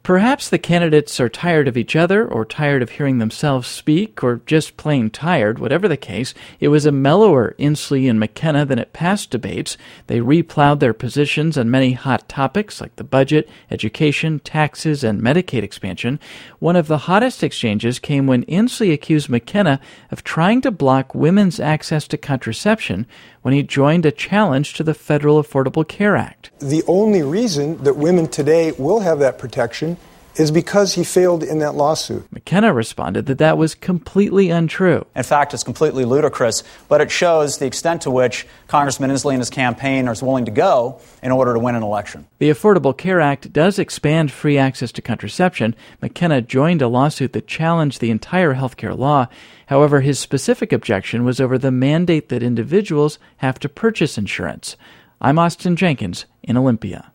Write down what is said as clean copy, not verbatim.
Perhaps the candidates are tired of each other, or tired of hearing themselves speak, or just plain tired. Whatever the case, it was a mellower Inslee and McKenna than at past debates. They replowed their positions on many hot topics like the budget, education, taxes, and Medicaid expansion. One of the hottest exchanges came when Inslee accused McKenna of trying to block women's access to contraception when he joined a challenge to the Federal Affordable Care Act. The only reason that women today will have that protection is because he failed in that lawsuit. McKenna responded that that was completely untrue. In fact, it's completely ludicrous, but it shows the extent to which Congressman Inslee and his campaign are willing to go in order to win an election. The Affordable Care Act does expand free access to contraception. McKenna joined a lawsuit that challenged the entire health care law. However, his specific objection was over the mandate that individuals have to purchase insurance. I'm Austin Jenkins in Olympia.